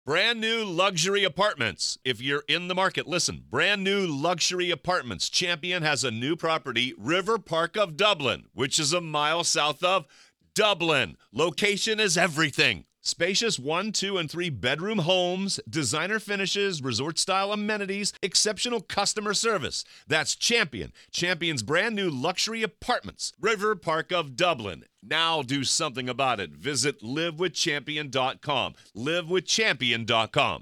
Brand new luxury apartments. If you're in the market, listen. Brand new luxury apartments. Champion has a new property, River Park of Dublin, which is a mile south of Dublin. Location is everything. Spacious 1, 2, and 3 bedroom homes, designer finishes, resort-style amenities, exceptional customer service. That's Champion. Champion's brand new luxury apartments, River Park of Dublin. Now do something about it. Visit livewithchampion.com. Livewithchampion.com.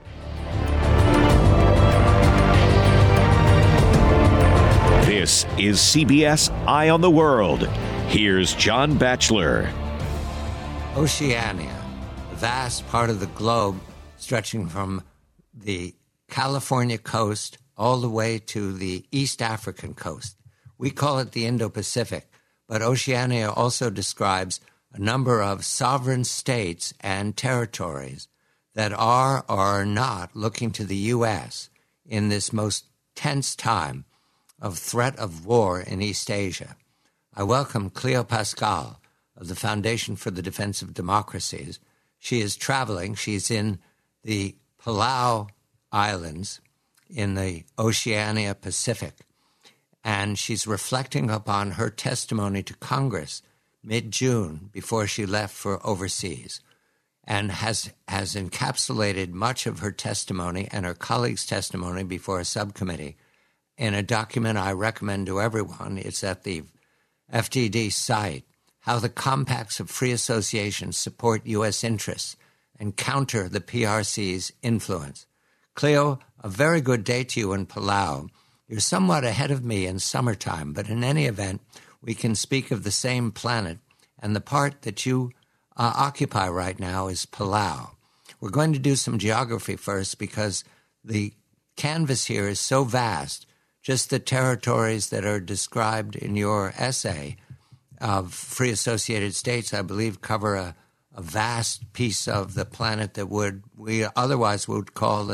This is CBS Eye on the World. Here's John Batchelor. Oceania, a vast part of the globe stretching from the California coast all the way to the East African coast. We call it the Indo-Pacific, but Oceania also describes a number of sovereign states and territories that are or are not looking to the U.S. in this most tense time of threat of war in East Asia. I welcome Cleo Pascal of the Foundation for the Defense of Democracies. She is traveling. She's in the Palau Islands in the Oceania Pacific, and she's reflecting upon her testimony to Congress mid-June before she left for overseas, and has encapsulated much of her testimony and her colleagues' testimony before a subcommittee in a document I recommend to everyone. It's at the FDD site, How the Compacts of Free Association Support U.S. Interests and Counter the PRC's Influence. Cleo, a very good day to you in Palau. You're somewhat ahead of me in summertime, but in any event, we can speak of the same planet, and the part that you occupy right now is Palau. We're going to do some geography first because the canvas here is so vast. Just the territories that are described in your essay of free associated states, I believe, cover a vast piece of the planet that we otherwise would call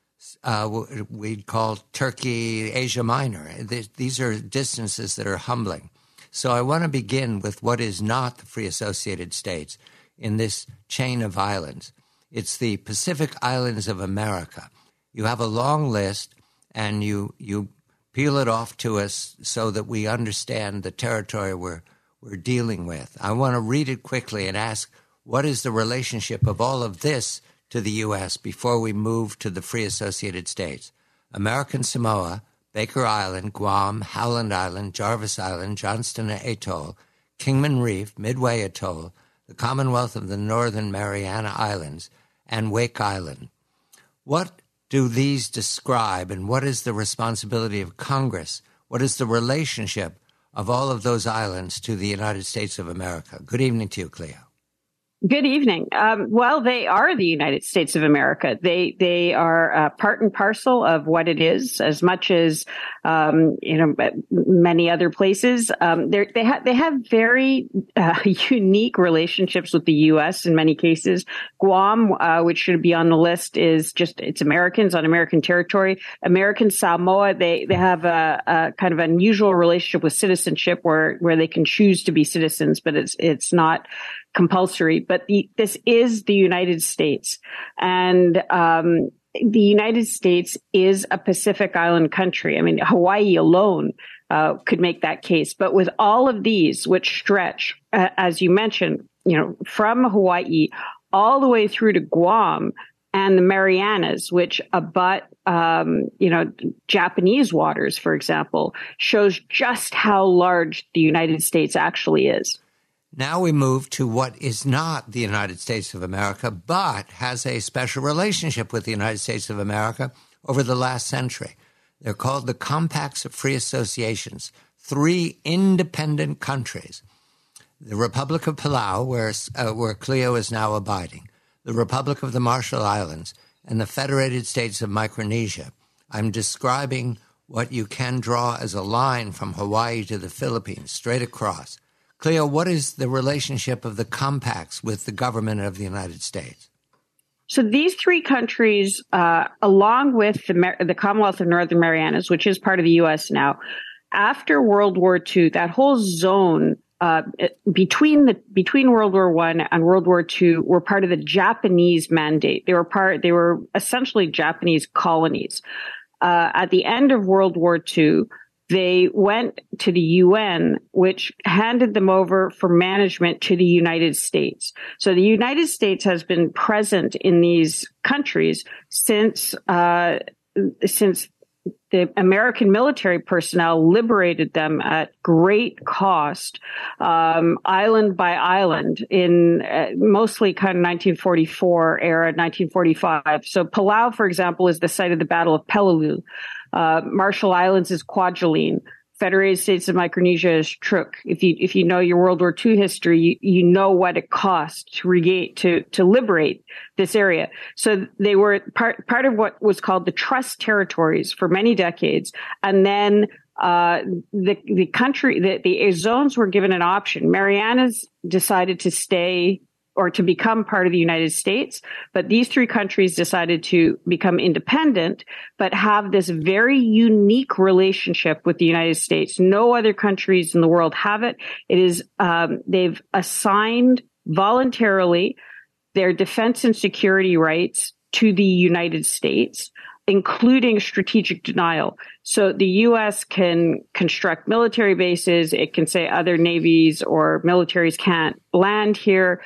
we'd call Turkey Asia Minor. These are distances that are humbling. So I want to begin with what is not the free associated states in this chain of islands. It's the Pacific Islands of America. You have a long list, and you peel it off to us so that we understand the territory we're dealing with. I want to read it quickly and ask, what is the relationship of all of this to the U.S. before we move to the free associated states? American Samoa, Baker Island, Guam, Howland Island, Jarvis Island, Johnston Atoll, Kingman Reef, Midway Atoll, the Commonwealth of the Northern Mariana Islands, and Wake Island. What do these describe, and what is the responsibility of Congress? What is the relationship of all of those islands to the United States of America? Good evening to you, Cleo. Good evening. Well, they are the United States of America. They are part and parcel of what it is, as much as many other places. They have very unique relationships with the U.S. in many cases. Guam, which should be on the list, it's Americans on American territory. American Samoa, they have a kind of unusual relationship with citizenship, where they can choose to be citizens, but it's not compulsory. But this is the United States, and the United States is a Pacific Island country. I mean, Hawaii alone could make that case. But with all of these, which stretch, as you mentioned, from Hawaii all the way through to Guam and the Marianas, which abut, Japanese waters, for example, shows just how large the United States actually is. Now we move to what is not the United States of America, but has a special relationship with the United States of America over the last century. They're called the Compacts of Free Associations, 3 independent countries. The Republic of Palau, where Cleo is now abiding, the Republic of the Marshall Islands, and the Federated States of Micronesia. I'm describing what you can draw as a line from Hawaii to the Philippines, straight across. Cleo, what is the relationship of the compacts with the government of the United States? So these 3 countries, along with the Commonwealth of Northern Marianas, which is part of the U.S. now, after World War II, that whole zone between World War I and World War II were part of the Japanese mandate. They were essentially Japanese colonies. At the end of World War II, they went to the UN, which handed them over for management to the United States. So the United States has been present in these countries since the American military personnel liberated them at great cost, island by island, in mostly kind of 1944 era, 1945. So Palau, for example, is the site of the Battle of Peleliu. Marshall Islands is Kwajalein. Federated States of Micronesia is Truk. If you know your World War II history, you know what it cost to liberate this area. So they were part of what was called the Trust Territories for many decades, and then the zones were given an option. Marianas decided to stay or to become part of the United States. But these three countries decided to become independent, but have this very unique relationship with the United States. No other countries in the world have it. It is, they've assigned voluntarily their defense and security rights to the United States, including strategic denial. So the U.S. can construct military bases. It can say other navies or militaries can't land here.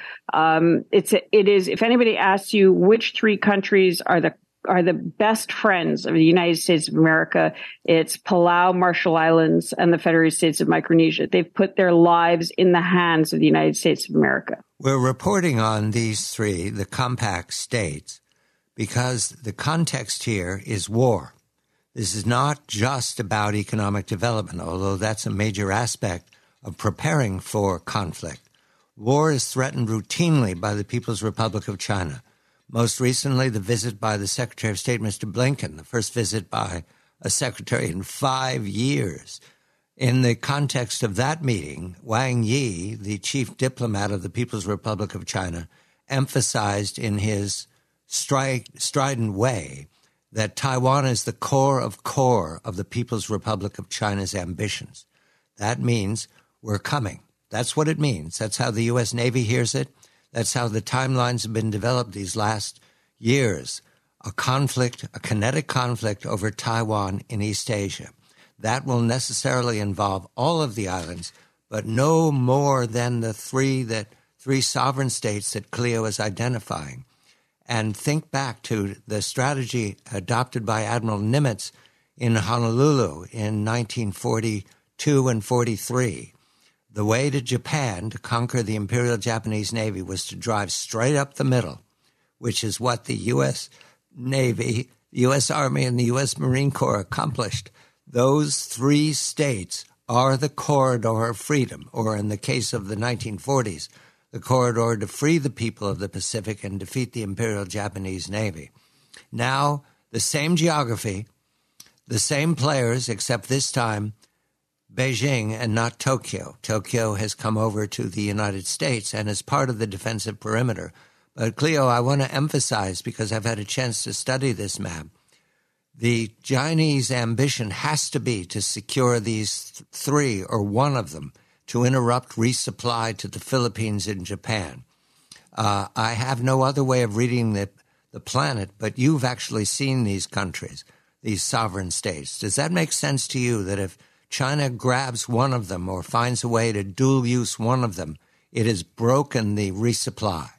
It is, if anybody asks you which three countries are the best friends of the United States of America, it's Palau, Marshall Islands, and the Federated States of Micronesia. They've put their lives in the hands of the United States of America. We're reporting on these three, the compact states, because the context here is war. This is not just about economic development, although that's a major aspect of preparing for conflict. War is threatened routinely by the People's Republic of China. Most recently, the visit by the Secretary of State, Mr. Blinken, the first visit by a secretary in 5 years. In the context of that meeting, Wang Yi, the chief diplomat of the People's Republic of China, emphasized in his strident way that Taiwan is the core of the People's Republic of China's ambitions. That means we're coming. That's what it means. That's how the U.S. Navy hears it. That's how the timelines have been developed these last years. A kinetic conflict over Taiwan in East Asia. That will necessarily involve all of the islands, but no more than the three sovereign states that Cleo is identifying. And think back to the strategy adopted by Admiral Nimitz in Honolulu in 1942 and 43. The way to Japan to conquer the Imperial Japanese Navy was to drive straight up the middle, which is what the U.S. Navy, the U.S. Army, and the U.S. Marine Corps accomplished. Those three states are the corridor of freedom, or in the case of the 1940s, the corridor to free the people of the Pacific and defeat the Imperial Japanese Navy. Now, the same geography, the same players, except this time Beijing and not Tokyo. Tokyo has come over to the United States and is part of the defensive perimeter. But Cleo, I want to emphasize, because I've had a chance to study this map, the Chinese ambition has to be to secure these three, or one of them, to interrupt resupply to the Philippines and Japan. I have no other way of reading the planet, but you've actually seen these countries, these sovereign states. Does that make sense to you, that if China grabs one of them or finds a way to dual use one of them, it has broken the resupply?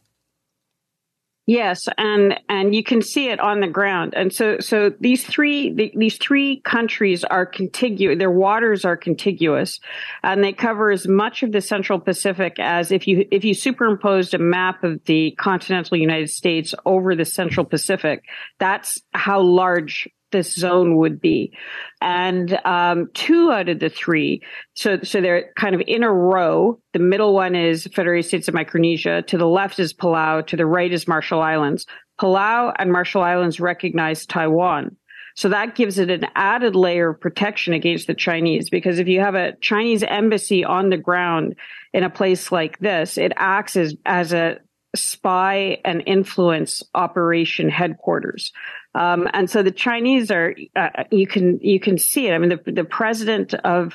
Yes, and you can see it on the ground. And so these three countries are contiguous. Their waters are contiguous, and they cover as much of the Central Pacific as if you superimposed a map of the continental United States over the Central Pacific. That's how large this zone would be. And two out of the three, so they're kind of in a row. The middle one is Federated States of Micronesia. To the left is Palau. To the right is Marshall Islands. Palau and Marshall Islands recognize Taiwan. So that gives it an added layer of protection against the Chinese, because if you have a Chinese embassy on the ground in a place like this, it acts as a spy and influence operation headquarters. And so the Chinese are, you can see it. I mean, the president of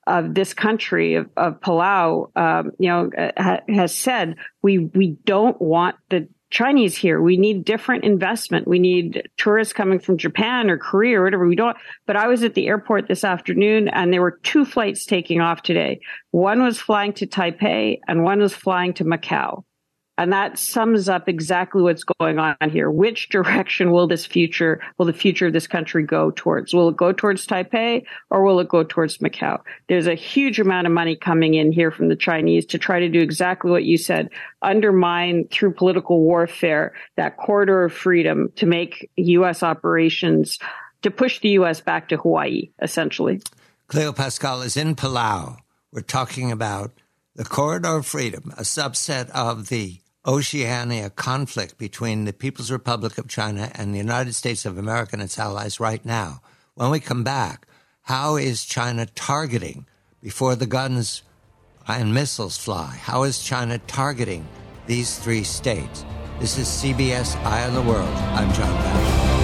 of this country of Palau, has said we don't want the Chinese here. We need different investment. We need tourists coming from Japan or Korea or whatever. We don't. But I was at the airport this afternoon and there were 2 flights taking off today. One was flying to Taipei and one was flying to Macau. And that sums up exactly what's going on here. Which direction will the future of this country go towards? Will it go towards Taipei or will it go towards Macau? There's a huge amount of money coming in here from the Chinese to try to do exactly what you said, undermine through political warfare that corridor of freedom to make U.S. operations, to push the U.S. back to Hawaii, essentially. Cleo Pascal is in Palau. We're talking about the corridor of freedom, a subset of the Oceania conflict between the People's Republic of China and the United States of America and its allies right now. When we come back, how is China targeting, before the guns and missiles fly, how is China targeting these 3 states? This is CBS Eye on the World. I'm John Batchelor.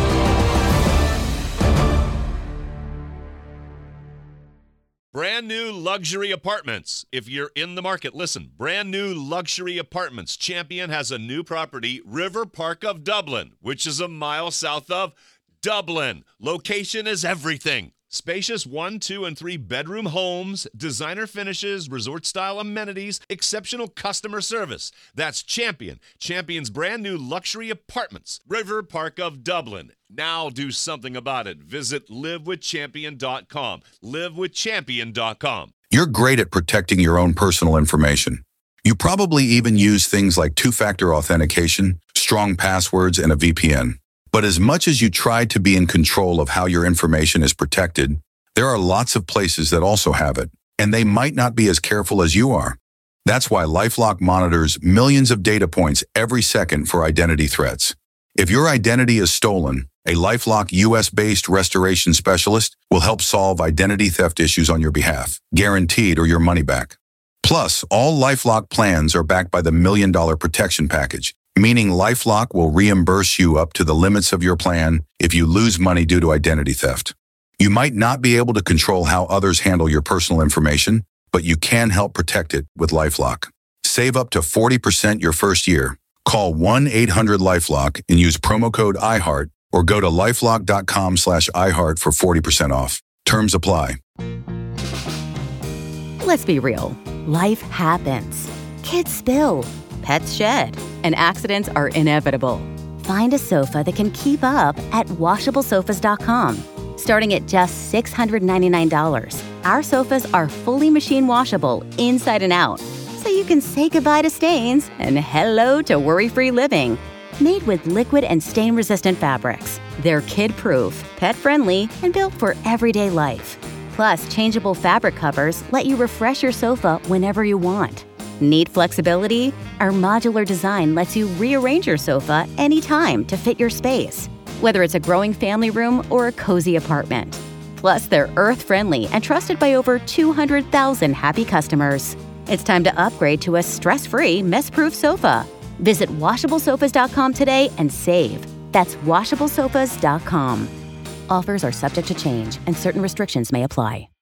Brand new luxury apartments. If you're in the market, listen. Brand new luxury apartments. Champion has a new property, River Park of Dublin, which is a mile south of Dublin. Location is everything. Spacious 1, 2, and 3 bedroom homes, designer finishes, resort-style amenities, exceptional customer service. That's Champion. Champion's brand new luxury apartments, River Park of Dublin. Now do something about it. Visit livewithchampion.com. Livewithchampion.com. You're great at protecting your own personal information. You probably even use things like 2-factor authentication, strong passwords, and a VPN. But as much as you try to be in control of how your information is protected, there are lots of places that also have it, and they might not be as careful as you are. That's why LifeLock monitors millions of data points every second for identity threats. If your identity is stolen, a LifeLock US-based restoration specialist will help solve identity theft issues on your behalf, guaranteed or your money back. Plus, all LifeLock plans are backed by the $1 Million Protection Package, meaning LifeLock will reimburse you up to the limits of your plan if you lose money due to identity theft. You might not be able to control how others handle your personal information, but you can help protect it with LifeLock. Save up to 40% your first year. Call 1-800-LifeLock and use promo code iHeart or go to lifelock.com/iHeart for 40% off. Terms apply. Let's be real. Life happens. Kids spill. Pets shed. And accidents are inevitable. Find a sofa that can keep up at WashableSofas.com. Starting at just $699, our sofas are fully machine washable inside and out, so you can say goodbye to stains and hello to worry-free living. Made with liquid and stain-resistant fabrics, they're kid-proof, pet-friendly, and built for everyday life. Plus, changeable fabric covers let you refresh your sofa whenever you want. Need flexibility? Our modular design lets you rearrange your sofa anytime to fit your space, whether it's a growing family room or a cozy apartment. Plus, they're earth-friendly and trusted by over 200,000 happy customers. It's time to upgrade to a stress-free, mess-proof sofa. Visit WashableSofas.com today and save. That's WashableSofas.com. Offers are subject to change and certain restrictions may apply.